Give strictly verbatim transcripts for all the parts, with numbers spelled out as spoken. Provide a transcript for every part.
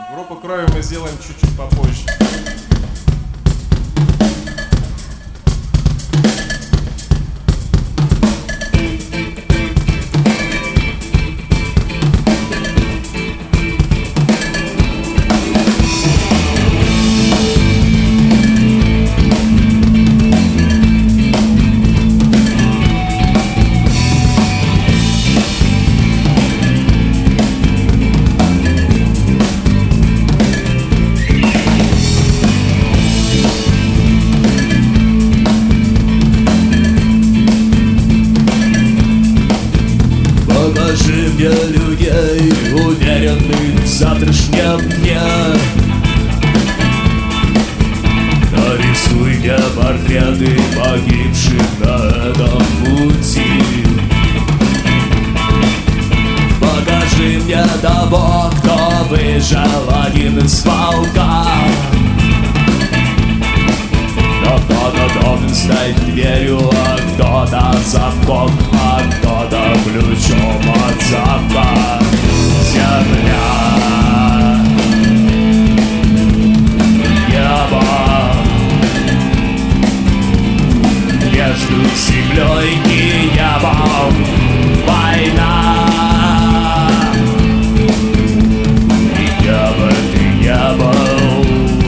Группу крови мы сделаем чуть-чуть попозже. Покажи мне людей, уверенных в завтрашнем дне. Нарисуй мне портреты погибших на этом пути. Покажи мне того, кто выжил один из полка. Но кто-то должен стать дверью, а кто-то замком, а кто-то ключом от замка. Земля, небо, между землей и небом война. И где бы ты не был,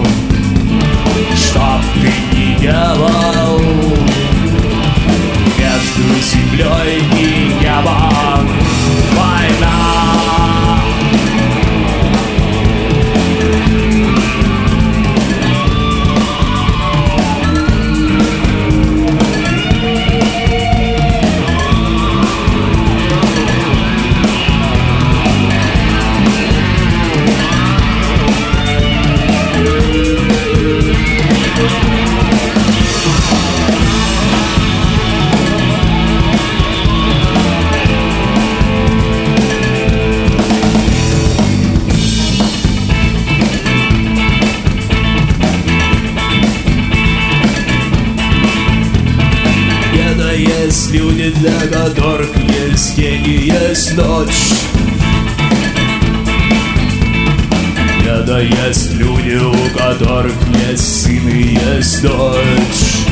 чтоб ты не делал, между землей и небом война. Есть люди, для которых есть день и есть ночь. Где-то есть люди, у которых есть сын и есть дочь.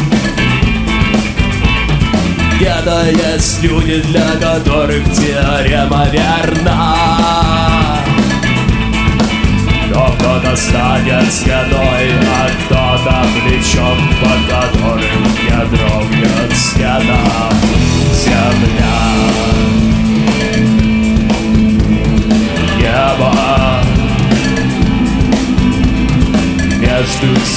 Где-то есть люди, для которых теорема верна. Но кто-то станет стеной, а кто-то плечом, под которым не дрогнет стена. Земля, небо, между